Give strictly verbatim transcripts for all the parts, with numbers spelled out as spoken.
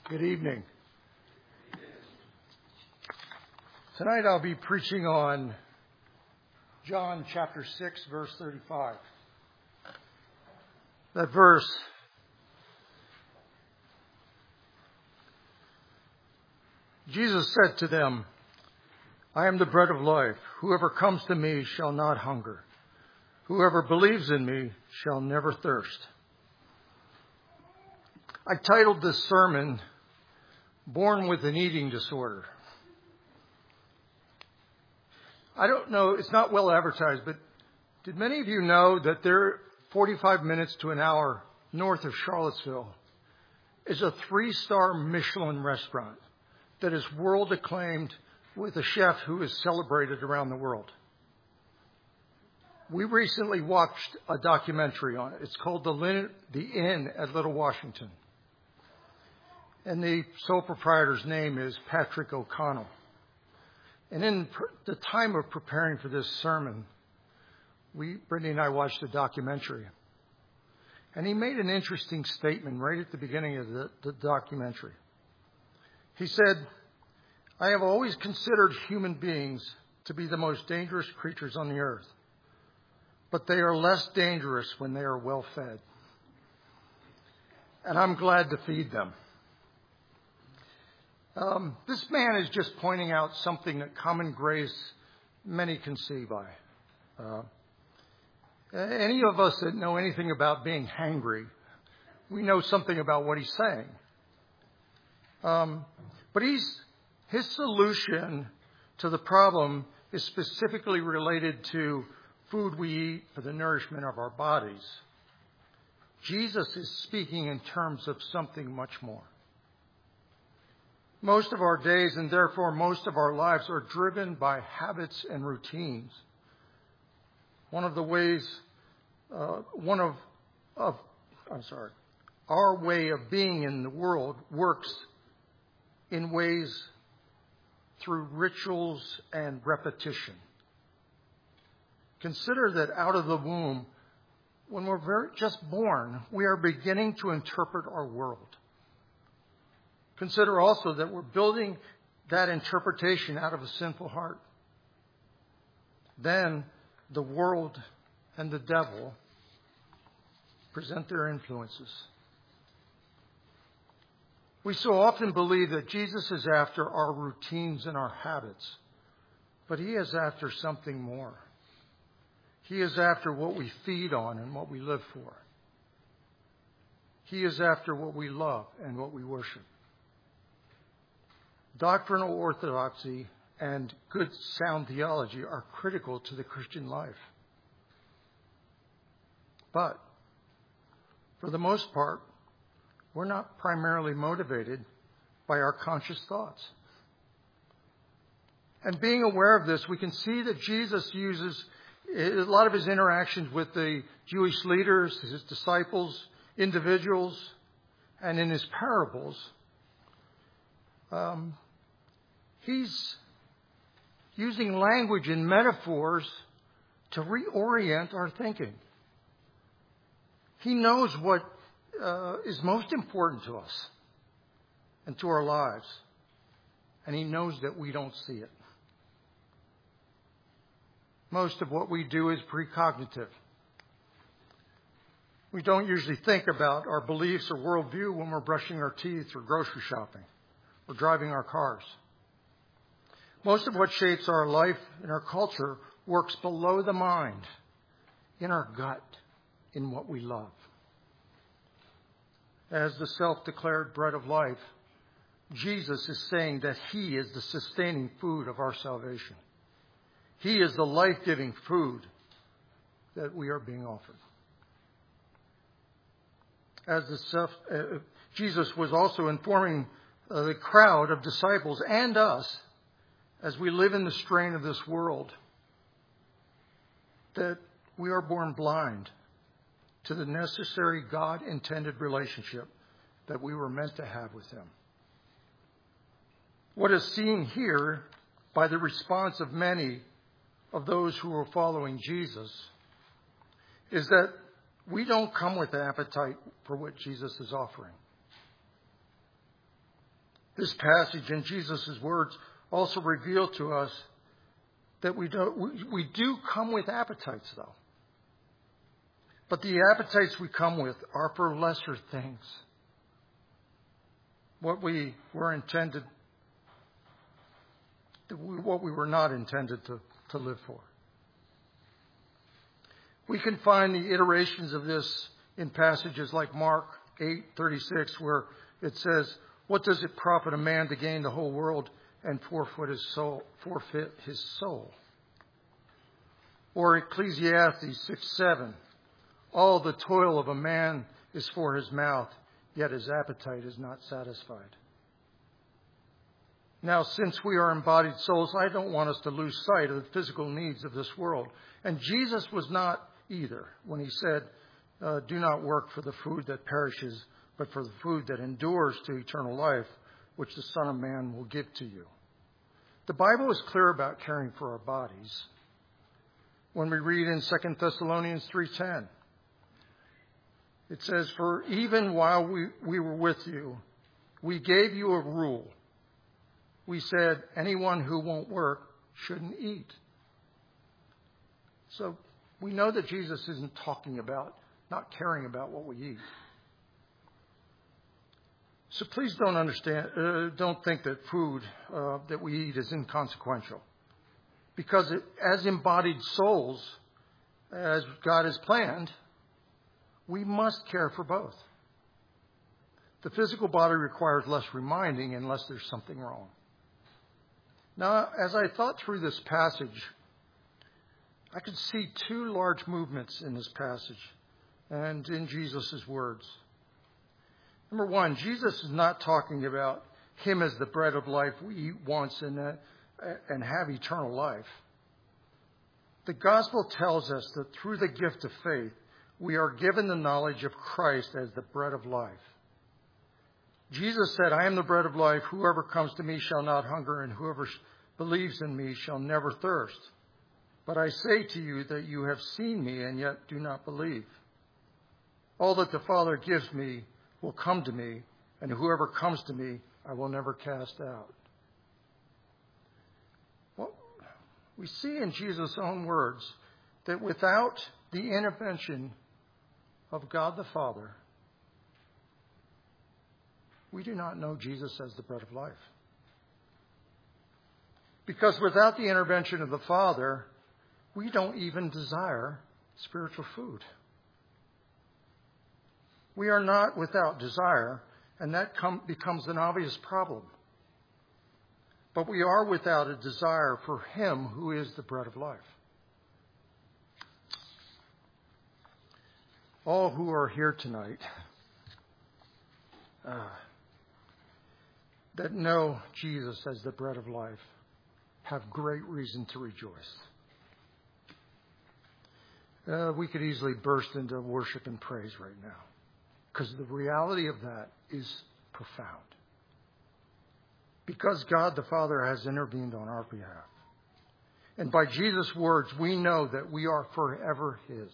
Good evening. Tonight I'll be preaching on John chapter six, verse thirty-five. That verse Jesus said to them, I am the bread of life. Whoever comes to me shall not hunger. Whoever believes in me shall never thirst. I titled this sermon, Born with an Eating Disorder. I don't know, it's not well advertised, but did many of you know that there, forty-five minutes to an hour north of Charlottesville, is a three-star Michelin restaurant that is world acclaimed with a chef who is celebrated around the world? We recently watched a documentary on it. It's called The, Lin- the Inn at Little Washington. And the sole proprietor's name is Patrick O'Connell. And in pr- the time of preparing for this sermon, we, Brittany and I watched the documentary. And he made an interesting statement right at the beginning of the, the documentary. He said, I have always considered human beings to be the most dangerous creatures on the earth, but they are less dangerous when they are well fed. And I'm glad to feed them. Um, this man is just pointing out something that common grace many can see by. Uh, any of us that know anything about being hangry, we know something about what he's saying. Um, but he's, his solution to the problem is specifically related to food we eat for the nourishment of our bodies. Jesus is speaking in terms of something much more. Most of our days, and therefore most of our lives, are driven by habits and routines. One of the ways, uh, one of, of, I'm sorry, our way of being in the world works in ways through rituals and repetition. Consider that out of the womb, when we're very, just born, we are beginning to interpret our world. Consider also that we're building that interpretation out of a sinful heart. Then the world and the devil present their influences. We so often believe that Jesus is after our routines and our habits, but he is after something more. He is after what we feed on and what we live for. He is after what we love and what we worship. Doctrinal orthodoxy and good sound theology are critical to the Christian life. But for the most part, we're not primarily motivated by our conscious thoughts. And being aware of this, we can see that Jesus uses a lot of his interactions with the Jewish leaders, his disciples, individuals, and in his parables, um, he's using language and metaphors to reorient our thinking. He knows what uh, is most important to us and to our lives, and he knows that we don't see it. Most of what we do is precognitive. We don't usually think about our beliefs or worldview when we're brushing our teeth or grocery shopping or driving our cars. Most of what shapes our life and our culture works below the mind, in our gut, in what we love. As the self-declared bread of life, Jesus is saying that he is the sustaining food of our salvation. He is the life-giving food that we are being offered. As the self, uh, Jesus was also informing uh, the crowd of disciples and us, as we live in the strain of this world, that we are born blind to the necessary God-intended relationship that we were meant to have with him. What is seen here by the response of many of those who are following Jesus is that we don't come with an appetite for what Jesus is offering. This passage and Jesus' words also reveal to us that we, don't, we, we do come with appetites, though. But the appetites we come with are for lesser things. What we were intended, what we were not intended to, to live for. We can find the iterations of this in passages like Mark eight thirty-six, where it says, "What does it profit a man to gain the whole world and forfeit his soul?" Forfeit his soul. Or Ecclesiastes six seven, "All the toil of a man is for his mouth, yet his appetite is not satisfied." Now, since we are embodied souls, I don't want us to lose sight of the physical needs of this world. And Jesus was not either when he said, uh, "Do not work for the food that perishes, but for the food that endures to eternal life, which the Son of Man will give to you." The Bible is clear about caring for our bodies. When we read in Second Thessalonians three ten, it says, "For even while we, we were with you, we gave you a rule. We said, anyone who won't work shouldn't eat." So we know that Jesus isn't talking about not caring about what we eat. So please don't understand, uh, don't think that food uh, that we eat is inconsequential. Because it, as embodied souls, as God has planned, we must care for both. The physical body requires less reminding unless there's something wrong. Now, as I thought through this passage, I could see two large movements in this passage and in Jesus' words. Number one, Jesus is not talking about him as the bread of life we eat once and, uh, and have eternal life. The gospel tells us that through the gift of faith, we are given the knowledge of Christ as the bread of life. Jesus said, "I am the bread of life. Whoever comes to me shall not hunger, and whoever believes in me shall never thirst. But I say to you that you have seen me and yet do not believe. All that the Father gives me will come to me, and whoever comes to me I will never cast out." Well, we see in Jesus' own words that without the intervention of God the Father, we do not know Jesus as the bread of life. Because without the intervention of the Father, we don't even desire spiritual food. We are not without desire, and that com- becomes an obvious problem. But we are without a desire for him who is the bread of life. All who are here tonight uh, that know Jesus as the bread of life have great reason to rejoice. Uh, we could easily burst into worship and praise right now, because the reality of that is profound. Because God the Father has intervened on our behalf. And by Jesus' words, we know that we are forever his.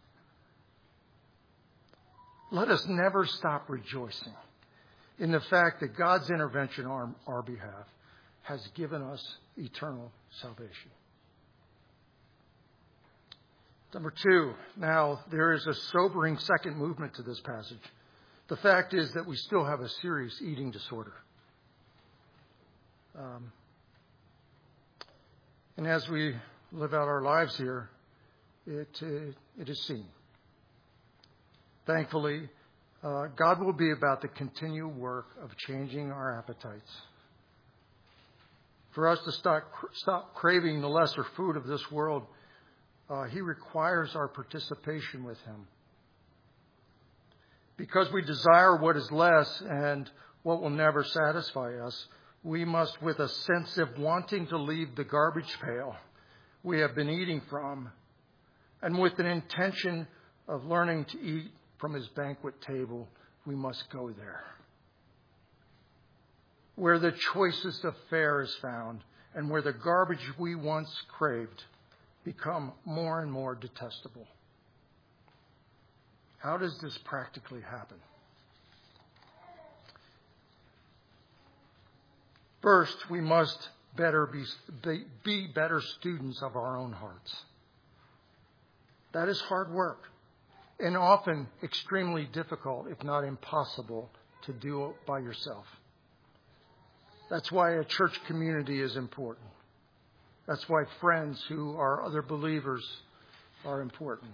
Let us never stop rejoicing in the fact that God's intervention on our behalf has given us eternal salvation. Number two, now there is a sobering second movement to this passage. The fact is that we still have a serious eating disorder. Um, and as we live out our lives here, it, uh, it is seen. Thankfully, uh, God will be about the continual work of changing our appetites. For us to stop, stop craving the lesser food of this world, uh, he requires our participation with him. Because we desire what is less and what will never satisfy us, we must, with a sense of wanting to leave the garbage pail we have been eating from, and with an intention of learning to eat from his banquet table, we must go there. Where the choicest of fare is found, and where the garbage we once craved become more and more detestable. How does this practically happen? First, we must better be, be, be better students of our own hearts. That is hard work and often extremely difficult, if not impossible, to do it by yourself. That's why a church community is important. That's why friends who are other believers are important.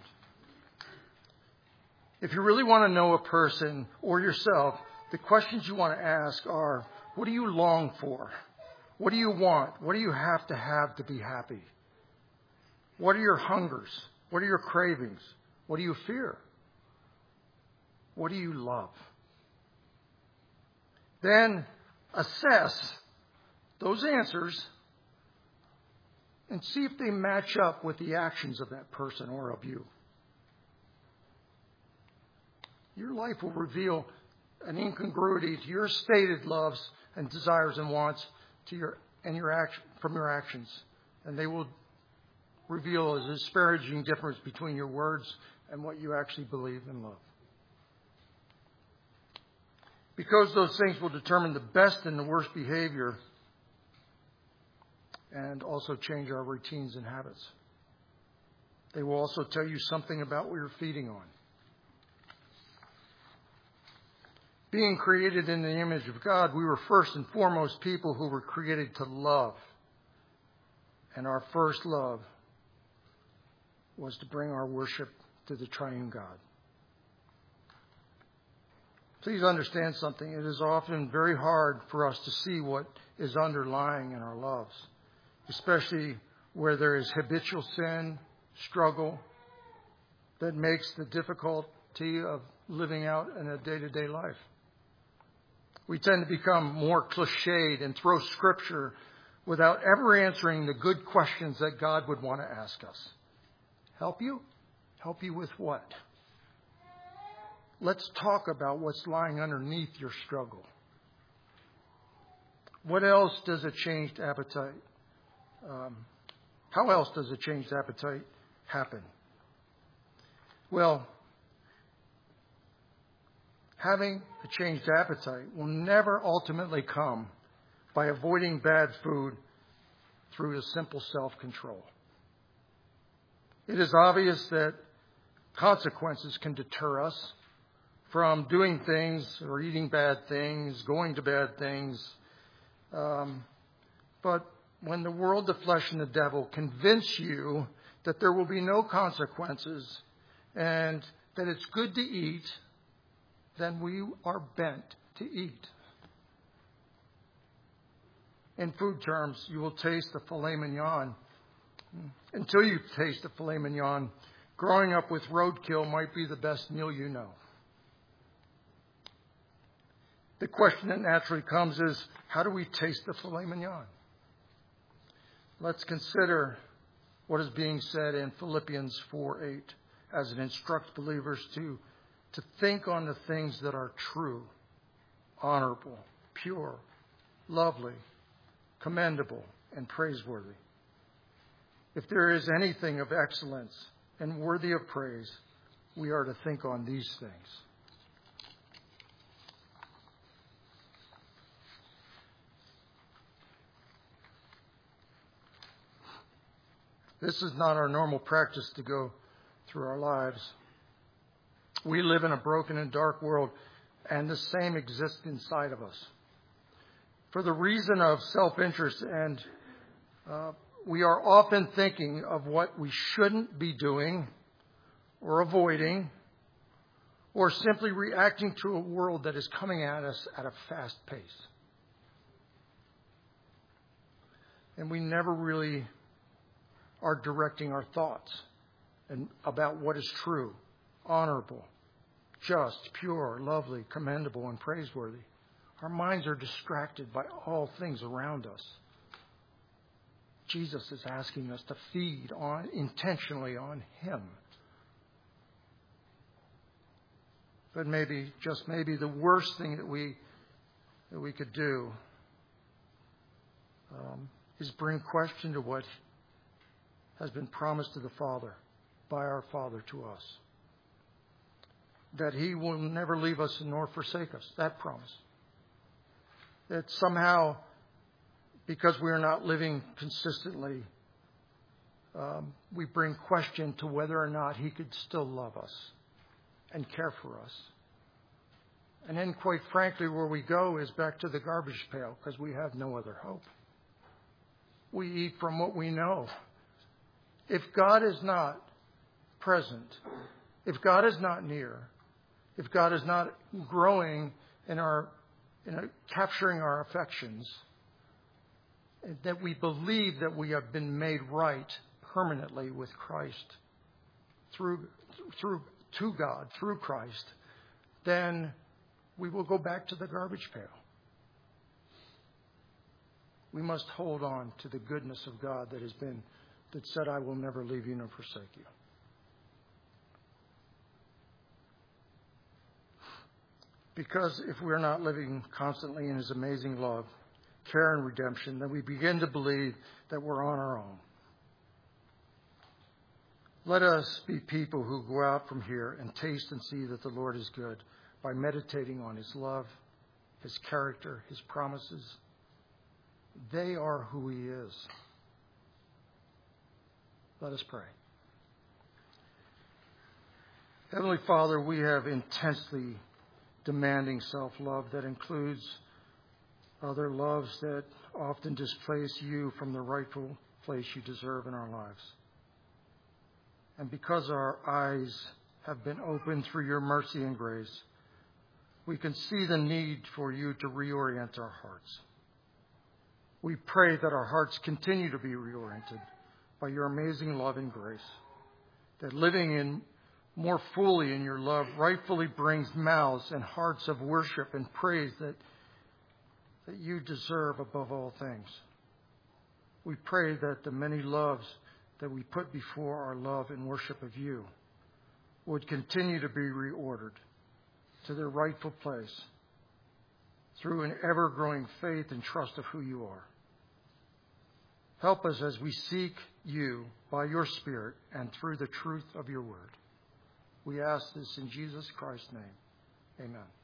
If you really want to know a person or yourself, the questions you want to ask are, what do you long for? What do you want? What do you have to have to be happy? What are your hungers? What are your cravings? What do you fear? What do you love? Then assess those answers and see if they match up with the actions of that person or of you. Your life will reveal an incongruity to your stated loves and desires and wants to your and your action from your actions, and they will reveal a disparaging difference between your words and what you actually believe and love. Because those things will determine the best and the worst behavior and also change our routines and habits. They will also tell you something about what you're feeding on. Being created in the image of God, we were first and foremost people who were created to love. And our first love was to bring our worship to the triune God. Please understand something. It is often very hard for us to see what is underlying in our loves, especially where there is habitual sin, struggle, that makes the difficulty of living out in a day-to-day life. We tend to become more cliched and throw Scripture without ever answering the good questions that God would want to ask us. Help you? Help you with what? Let's talk about what's lying underneath your struggle. What else does a changed appetite? Um, how else does a changed appetite happen? Well, having a changed appetite will never ultimately come by avoiding bad food through a simple self-control. It is obvious that consequences can deter us from doing things or eating bad things, going to bad things. Um, but when the world, the flesh, and the devil convince you that there will be no consequences and that it's good to eat, then we are bent to eat. In food terms, you will taste the filet mignon. Until you taste the filet mignon, growing up with roadkill might be the best meal you know. The question that naturally comes is, how do we taste the filet mignon? Let's consider what is being said in Philippians four eight as it instructs believers to, to think on the things that are true, honorable, pure, lovely, commendable, and praiseworthy. If there is anything of excellence and worthy of praise, we are to think on these things. This is not our normal practice to go through our lives. We live in a broken and dark world, and the same exists inside of us. For the reason of self-interest, and uh, we are often thinking of what we shouldn't be doing or avoiding, or simply reacting to a world that is coming at us at a fast pace. And we never really are directing our thoughts and about what is true, honorable, just, pure, lovely, commendable, and praiseworthy. Our minds are distracted by all things around us. Jesus is asking us to feed on intentionally on Him. But maybe, just maybe, the worst thing that we that we could do um, is bring question to what has been promised to the Father by our Father to us. That He will never leave us nor forsake us. That promise. That somehow because we are not living consistently, um, we bring question to whether or not He could still love us and care for us. And then, quite frankly, where we go is back to the garbage pail because we have no other hope. We eat from what we know. If God is not present, if God is not near, if God is not growing in our, in a, capturing our affections, that we believe that we have been made right permanently with Christ through, through, to God, through Christ, then we will go back to the garbage pail. We must hold on to the goodness of God that has been, that said, I will never leave you nor forsake you. Because if we are not living constantly in His amazing love, care, and redemption, then we begin to believe that we're on our own. Let us be people who go out from here and taste and see that the Lord is good by meditating on His love, His character, His promises. They are who He is. Let us pray. Heavenly Father, we have intensely demanding self-love that includes other loves that often displace you from the rightful place you deserve in our lives. And because our eyes have been opened through your mercy and grace, we can see the need for you to reorient our hearts. We pray that our hearts continue to be reoriented by your amazing love and grace, that living in more fully in your love rightfully brings mouths and hearts of worship and praise that, that you deserve above all things. We pray that the many loves that we put before our love and worship of you would continue to be reordered to their rightful place through an ever-growing faith and trust of who you are. Help us as we seek you by your Spirit and through the truth of your word. We ask this in Jesus Christ's name. Amen.